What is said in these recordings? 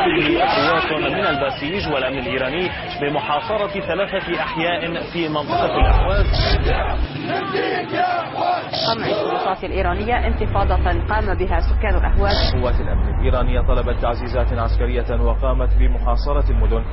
تقوم به قوات من الباسيج والأمن الإيراني بمحاصرة 3 أحياء في منطقة الأحواز. قمع السلطات الإيرانية انتفاضة قام بها سكان الأحواز. قوات الأمن الإيرانية طلبت تعزيزات عسكرية وقامت بمحاصرة المدن.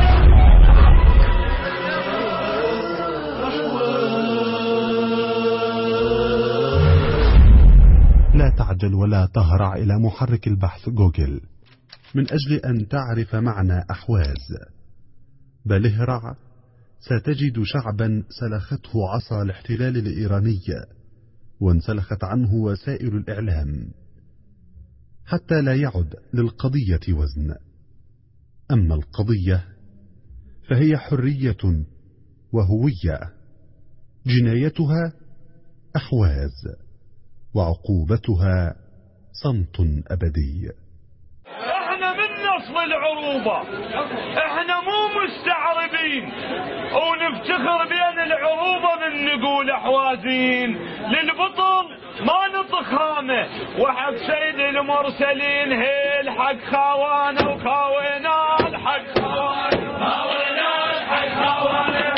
لا تعجل ولا تهرع إلى محرك البحث جوجل من أجل أن تعرف معنى أحواز، بل اهرع ستجد شعبا سلخته عصا الاحتلال الإيراني وانسلخت عنه وسائل الإعلام حتى لا يعد للقضية وزن. أما القضية فهي حرية وهوية، جنايتها أحواز وعقوبتها صمت أبدي. احنا من نصف العروبة، احنا مو مستعربين ونفتخر بين العروبة من نقول احوازين. للبطل ما نطخ هامه، وحق سيد المرسلين هيل حق خوانا وخاوينا الحق خوانا خاوينا الحق خوانا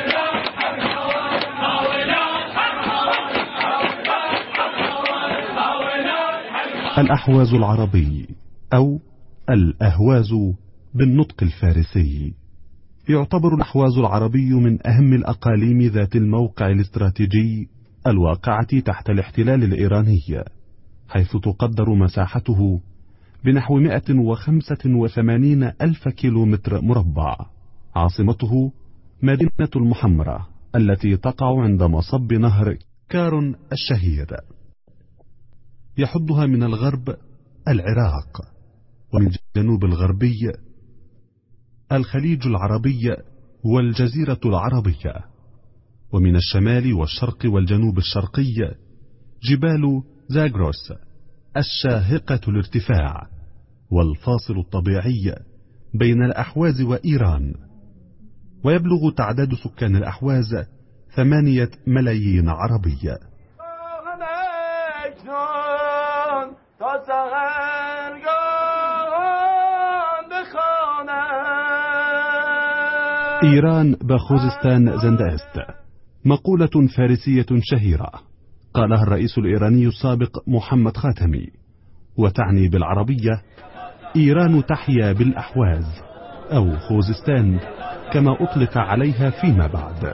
الأحواز العربي أو الأهواز بالنطق الفارسي. يعتبر الأحواز العربي من أهم الأقاليم ذات الموقع الاستراتيجي الواقعة تحت الاحتلال الإيراني، حيث تقدر مساحته بنحو 185 ألف كيلومتر مربع. عاصمته مدينة المحمرة التي تقع عند مصب نهر كارون الشهير. يحدها من الغرب العراق، ومن الجنوب الغربي الخليج العربي والجزيرة العربية، ومن الشمال والشرق والجنوب الشرقي جبال زاغروس الشاهقة الارتفاع والفاصل الطبيعي بين الأحواز وإيران. ويبلغ تعداد سكان الأحواز 8 ملايين عربي. إيران بخوزستان زندست، مقولة فارسية شهيرة قالها الرئيس الإيراني السابق محمد خاتمي، وتعني بالعربية إيران تحيا بالأحواز أو خوزستان كما أطلق عليها فيما بعد.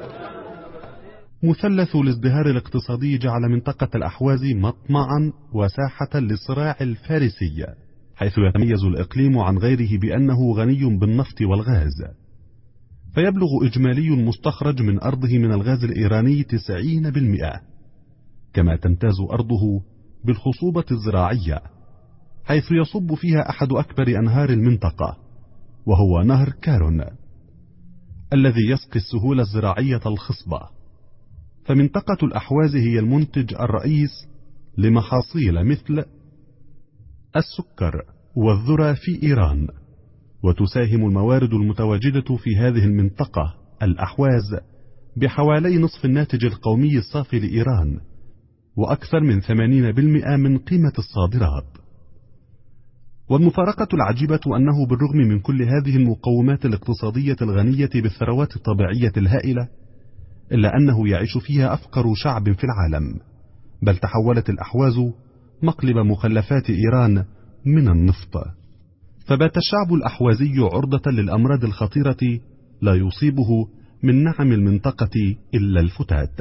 مثلث الازدهار الاقتصادي جعل منطقة الأحواز مطمعا وساحة للصراع الفارسي، حيث يتميز الإقليم عن غيره بأنه غني بالنفط والغاز، فيبلغ إجمالي المستخرج من أرضه من الغاز الإيراني 90%. كما تمتاز أرضه بالخصوبة الزراعية، حيث يصب فيها أحد أكبر أنهار المنطقة، وهو نهر كارون الذي يسقي السهول الزراعية الخصبة. فمنطقة الأحواز هي المنتج الرئيس لمحاصيل مثل السكر والذرة في إيران، وتساهم الموارد المتواجدة في هذه المنطقة الأحواز بحوالي نصف الناتج القومي الصافي لإيران، وأكثر من 80% من قيمة الصادرات. والمفارقة العجيبة أنه بالرغم من كل هذه المقومات الاقتصادية الغنية بالثروات الطبيعية الهائلة، إلا أنه يعيش فيها أفقر شعب في العالم، بل تحولت الأحواز مقلب مخلفات إيران من النفط. فبات الشعب الأحوازي عرضة للأمراض الخطيرة لا يصيبه من نعم المنطقة إلا الفتات.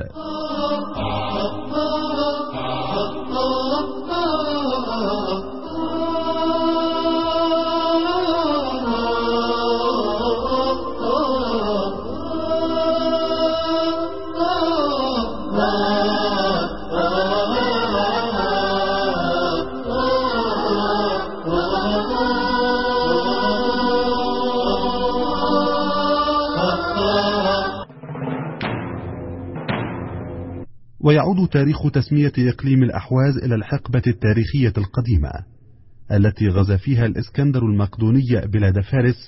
ويعود تاريخ تسمية إقليم الأحواز إلى الحقبة التاريخية القديمة التي غزا فيها الإسكندر المقدوني بلاد فارس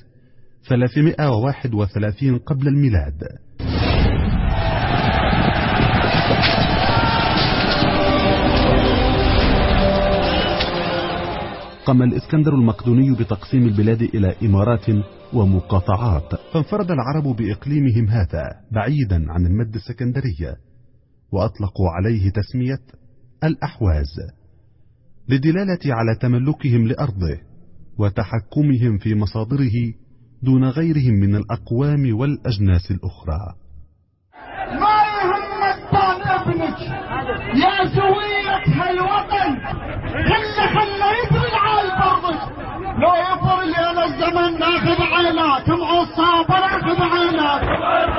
331 قبل الميلاد. قام الإسكندر المقدوني بتقسيم البلاد إلى إمارات ومقاطعات، فانفرد العرب بإقليمهم هذا بعيدا عن المد السكندرية، وأطلقوا عليه تسمية الأحواز للدلالة على تملكهم لأرضه وتحكمهم في مصادره دون غيرهم من الأقوام والأجناس الأخرى. ما يهمك طال ابنك يا زوية هالوطن، خلى يفرل على برضك، لو يفرل يا الزمن ناخذ عينات معصابة ناخذ عينات.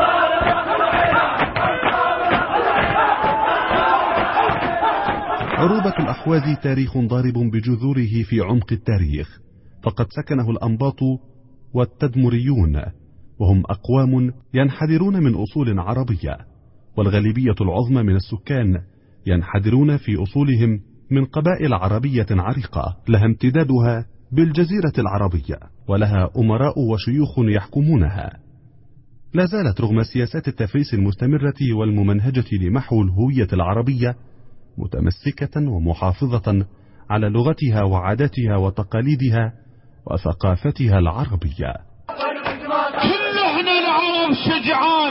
عروبة الأحواز تاريخ ضارب بجذوره في عمق التاريخ، فقد سكنه الأنباط والتدمريون، وهم أقوام ينحدرون من أصول عربية، والغالبية العظمى من السكان ينحدرون في أصولهم من قبائل عربية عريقة لها امتدادها بالجزيرة العربية، ولها أمراء وشيوخ يحكمونها. لا زالت رغم سياسات التفريس المستمرة والممنهجة لمحو الهوية العربية متمسكة ومحافظة على لغتها وعاداتها وتقاليدها وثقافتها العربية. كل احنا العرب شجعان،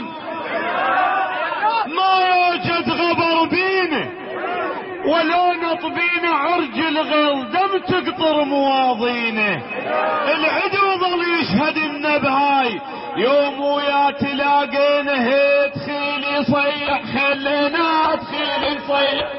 ما يوجد غبر بينا ولا نطبينا عرج الغل دم تقطر مواضينه. العدو ظل يشهد لنا بهاي يوم ويا تلاقينا هي تخيل يصيح خلينا تخيل يصيح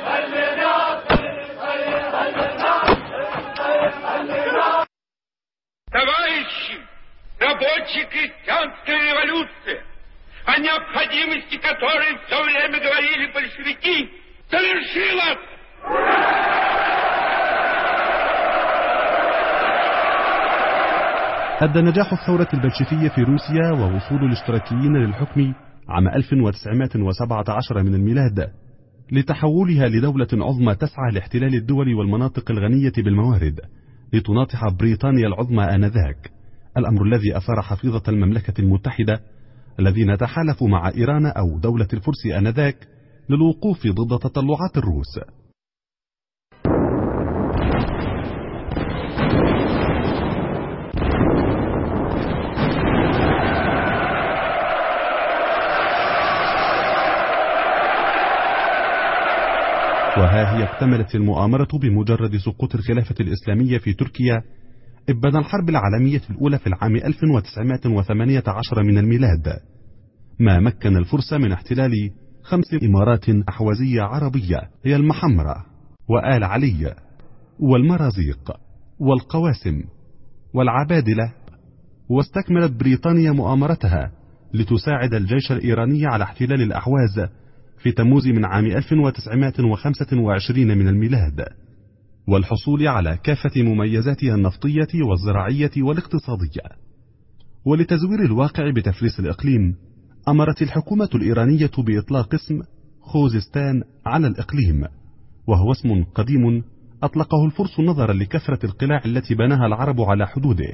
Товарищи, рабочие крестьянской революции, о необходимости которой все время говорили большевики, совершилась! أدى نجاح الثورة البلشفية في روسيا ووصول الاشتراكيين للحكم عام 1917 من الميلاد لتحولها لدولة عظمى تسعى لاحتلال الدول والمناطق الغنية بالموارد لتناطح بريطانيا العظمى آنذاك، الأمر الذي أثار حفيظة المملكة المتحدة الذين تحالفوا مع إيران أو دولة الفرس آنذاك للوقوف ضد تطلعات الروس. وها هي اكتملت المؤامرة بمجرد سقوط الخلافة الإسلامية في تركيا إبان الحرب العالمية الأولى في العام 1918 من الميلاد، ما مكن الفرس من احتلال 5 إمارات أحوازية عربية هي المحمرة وآل علي والمرازيق والقواسم والعبادلة. واستكملت بريطانيا مؤامرتها لتساعد الجيش الإيراني على احتلال الأحواز في تموز من عام 1925 من الميلاد، والحصول على كافة مميزاتها النفطية والزراعية والاقتصادية. ولتزوير الواقع بتفليس الإقليم، أمرت الحكومة الإيرانية بإطلاق اسم خوزستان على الإقليم، وهو اسم قديم أطلقه الفرس نظرا لكثرة القلاع التي بناها العرب على حدوده.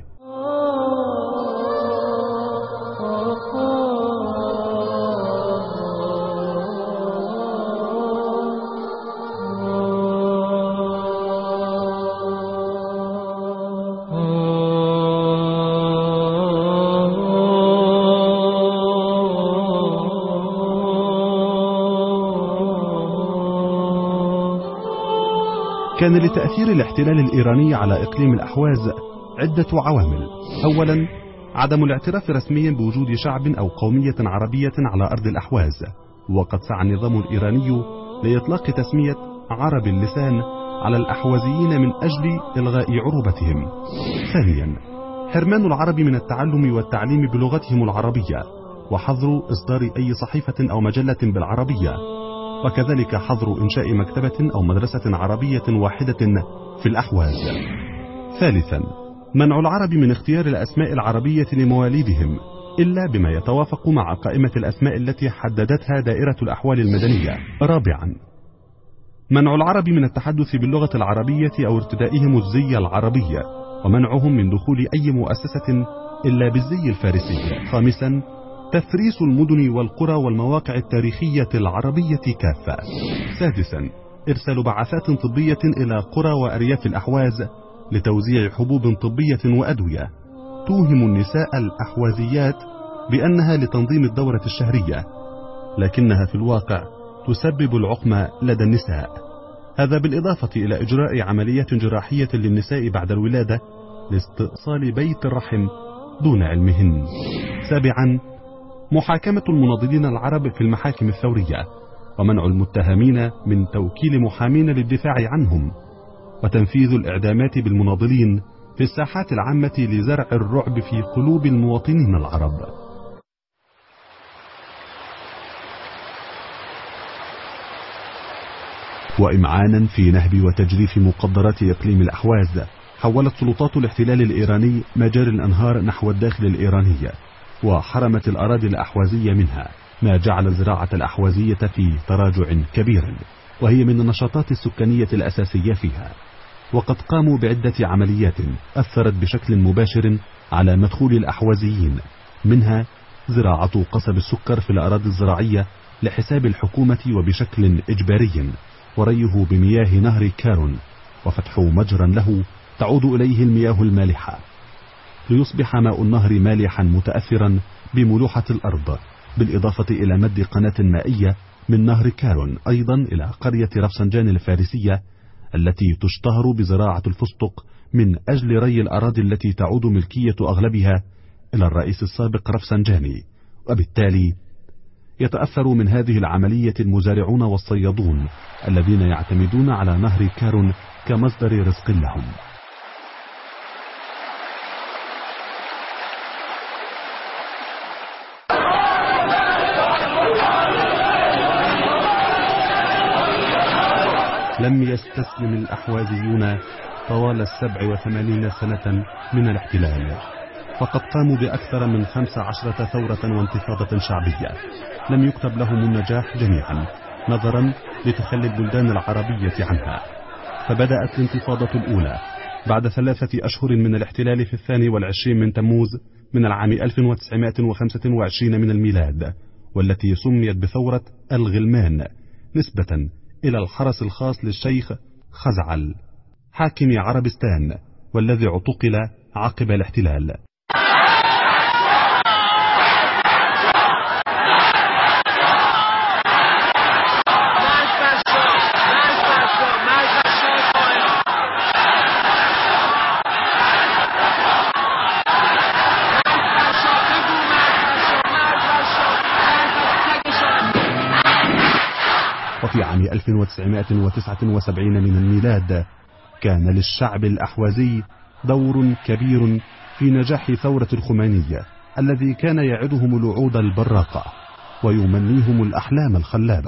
كان لتأثير الاحتلال الإيراني على إقليم الأحواز عدة عوامل. أولا، عدم الاعتراف رسميا بوجود شعب أو قومية عربية على أرض الأحواز، وقد سعى النظام الإيراني لإطلاق تسمية عرب اللسان على الأحوازيين من أجل إلغاء عروبتهم. ثانيا، حرمان العرب من التعلم والتعليم بلغتهم العربية، وحظر إصدار أي صحيفة أو مجلة بالعربية، وكذلك حظر إنشاء مكتبة أو مدرسة عربية واحدة في الأحواز. ثالثا، منع العرب من اختيار الأسماء العربية لمواليدهم إلا بما يتوافق مع قائمة الأسماء التي حددتها دائرة الأحوال المدنية. رابعا، منع العرب من التحدث باللغة العربية أو ارتدائهم الزي العربي، ومنعهم من دخول أي مؤسسة إلا بالزي الفارسي. خامسا، تفريس المدن والقرى والمواقع التاريخية العربية كافة. سادسا، إرسال بعثات طبية إلى قرى وأرياف الأحواز لتوزيع حبوب طبية وأدوية توهم النساء الأحوازيات بأنها لتنظيم الدورة الشهرية، لكنها في الواقع تسبب العقم لدى النساء. هذا بالإضافة إلى إجراء عملية جراحية للنساء بعد الولادة لاستئصال بيت الرحم دون علمهن. 7. محاكمة المناضلين العرب في المحاكم الثورية، ومنع المتهمين من توكيل محامين للدفاع عنهم، وتنفيذ الإعدامات بالمناضلين في الساحات العامة لزرع الرعب في قلوب المواطنين العرب. وإمعانا في نهب وتجريف مقدرات إقليم الأحواز، حولت سلطات الاحتلال الإيراني مجاري الأنهار نحو الداخل الإيراني، وحرمت الأراضي الأحوازية منها، ما جعل الزراعة الأحوازية في تراجع كبير، وهي من النشاطات السكانية الأساسية فيها. وقد قاموا بعدة عمليات أثرت بشكل مباشر على مدخول الأحوازيين، منها زراعة قصب السكر في الأراضي الزراعية لحساب الحكومة وبشكل إجباري، وريه بمياه نهر كارون، وفتح مجرى له تعود إليه المياه المالحة، ليصبح ماء النهر مالحا متأثرا بملوحة الأرض، بالإضافة إلى مد قناة مائية من نهر كارون أيضا إلى قرية رفسنجان الفارسية التي تشتهر بزراعة الفستق، من أجل ري الأراضي التي تعود ملكية أغلبها إلى الرئيس السابق رفسنجاني. وبالتالي يتأثر من هذه العملية المزارعون والصيادون الذين يعتمدون على نهر كارون كمصدر رزق لهم. لم يستسلم الأحوازيون طوال 87 سنة من الاحتلال، فقد قاموا بأكثر من 15 ثورة وانتفاضة شعبية لم يكتب لهم النجاح جميعا نظرا لتخلي البلدان العربية عنها. فبدأت الانتفاضة الأولى بعد 3 أشهر من الاحتلال في 22 من تموز من العام 1925 من الميلاد، والتي سميت بثورة الغلمان نسبة إلى الحرس الخاص للشيخ خزعل حاكم عربستان، والذي اعتقل عقب الاحتلال. وفي عام 1979 من الميلاد كان للشعب الأحوازي دور كبير في نجاح ثورة الخمينية، الذي كان يعدهم الوعود البراقة ويمنيهم الأحلام الخلابة.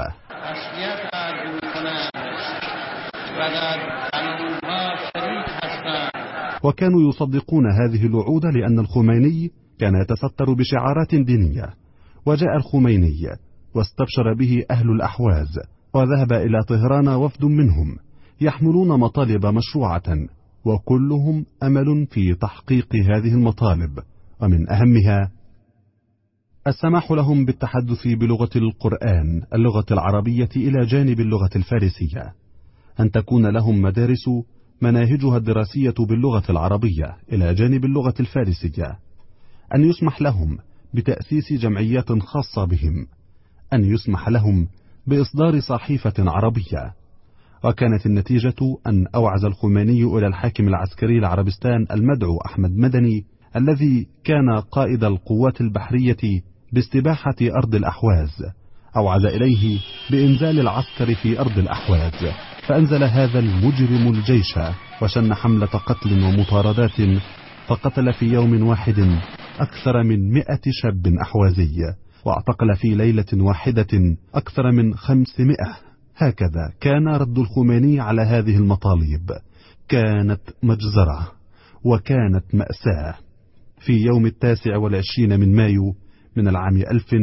وكانوا يصدقون هذه الوعود لأن الخميني كان يتستر بشعارات دينية. وجاء الخميني واستبشر به أهل الأحواز، وذهب إلى طهران وفد منهم يحملون مطالب مشروعة، وكلهم أمل في تحقيق هذه المطالب، ومن أهمها السماح لهم بالتحدث بلغة القرآن اللغة العربية إلى جانب اللغة الفارسية، أن تكون لهم مدارس مناهجها الدراسية باللغة العربية إلى جانب اللغة الفارسية، أن يسمح لهم بتأسيس جمعيات خاصة بهم، أن يسمح لهم بإصدار صحيفة عربية. وكانت النتيجة أن أوعز الخميني إلى الحاكم العسكري لعربستان المدعو أحمد مدني، الذي كان قائد القوات البحرية باستباحة أرض الأحواز، أوعز إليه بإنزال العسكر في أرض الأحواز، فأنزل هذا المجرم الجيش وشن حملة قتل ومطاردات، فقتل في يوم واحد أكثر من 100 شاب أحوازي، واعتقل في ليلة واحدة أكثر من 500. هكذا كان رد الخميني على هذه المطالب. كانت مجزرة وكانت مأساة. في يوم 29 من مايو من العام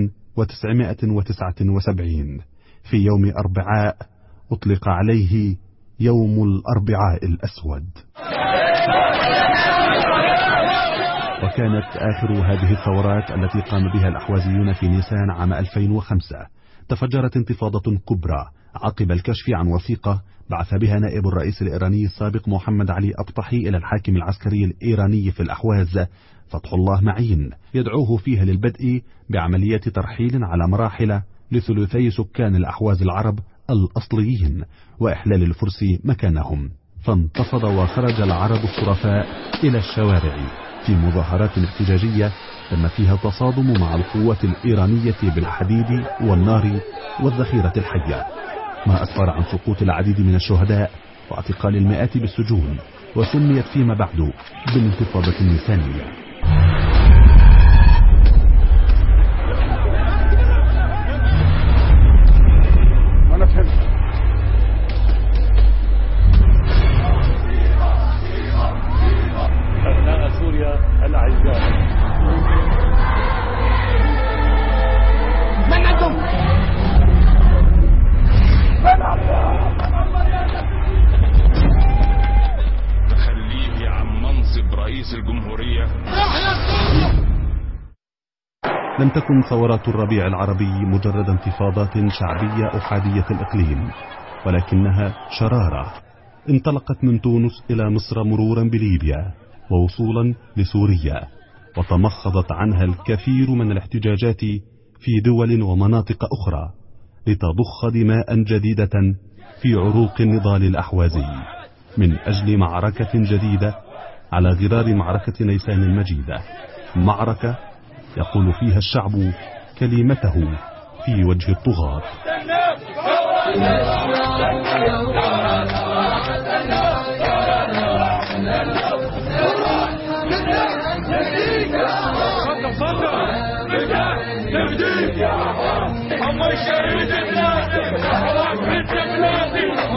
1979 في يوم أربعاء أطلق عليه يوم الأربعاء الأسود. وكانت آخر هذه الثورات التي قام بها الأحوازيون في نيسان عام 2005. تفجرت انتفاضة كبرى عقب الكشف عن وثيقة بعث بها نائب الرئيس الإيراني السابق محمد علي أبطحي إلى الحاكم العسكري الإيراني في الأحواز فتح الله معين، يدعوه فيها للبدء بعملية ترحيل على مراحل لثلثي سكان الأحواز العرب الأصليين وإحلال الفرس مكانهم. فانتفض وخرج العرب الشرفاء إلى الشوارع في مظاهرات احتجاجية تم فيها تصادم مع القوات الإيرانية بالحديد والنار والذخيرة الحية، ما أسفر عن سقوط العديد من الشهداء واعتقال المئات بالسجون، وسميت فيما بعد بالانتفاضة النيسانية. أنا فهمت. أبناء سوريا الأعزاء، من أنتم؟ تخليه عن منصب رئيس الجمهورية. لم تكن ثورات الربيع العربي مجرد انتفاضات شعبية أحادية الإقليم، ولكنها شرارة انطلقت من تونس إلى مصر مرورا بليبيا ووصولا لسوريا، وتمخضت عنها الكثير من الاحتجاجات في دول ومناطق أخرى لتضخ دماء جديدة في عروق النضال الأحوازي من أجل معركة جديدة على غرار معركة نيسان المجيدة، معركة يقول فيها الشعب كلمته في وجه الطغاة.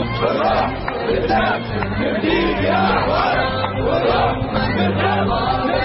يا